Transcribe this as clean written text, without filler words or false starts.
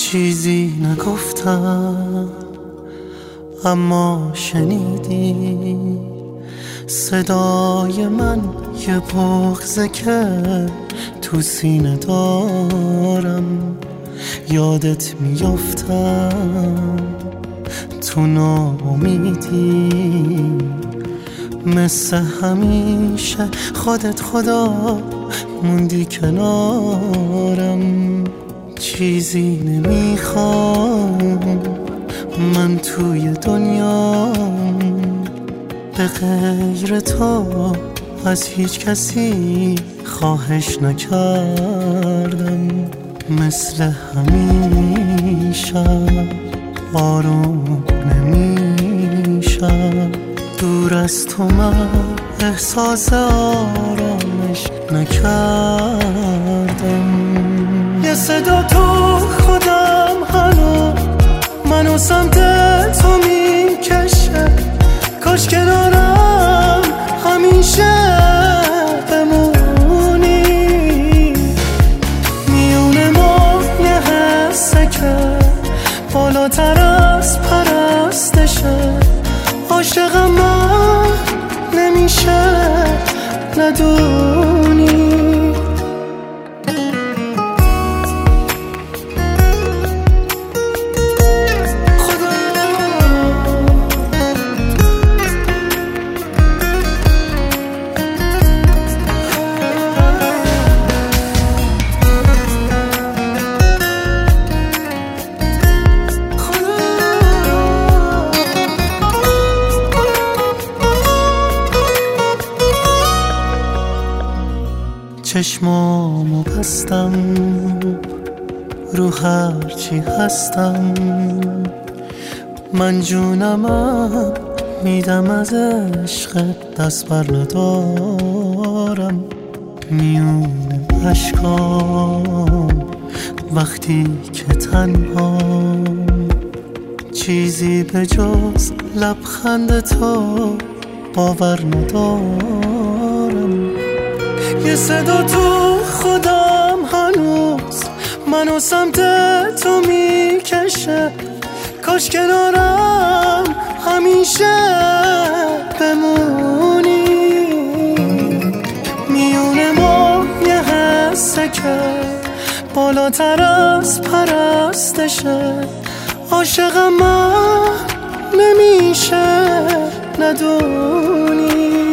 چیزی نگفتم اما شنیدی صدای من، یه بغضه که تو سینه دارم. یادت میافتم تو ناامیدی، مثل همیشه خودت خدا موندی کنارم. چیزی نمیخوام من توی دنیام به غیر تو، از هیچ کسی خواهش نکردم. مثل همیشه آروم نمیشم، دور از تو من احساس آرامش نکردم. یه صدا تو خودم هنو منو سمت تو میکشه، کاش کنارم همیشه بمونی. میونه ما یه حسه که بالاتر از پرستشه، عاشقم من نمیشه ندونی. چشمامو بستم رو هرچی هستم، من جونمم میدم از عشقت، دست بر ندارم. میونه اشکام وقتی که تنهام، چیزی به جز لبخند تو باور ندارم. یه صدا تو خودم هنوز منو سمت تو میکشه، کاش کنارم همیشه بمونی. میونه ما یه حسه که بالاتر از پرستشه، عاشقم من نمیشه ندونی.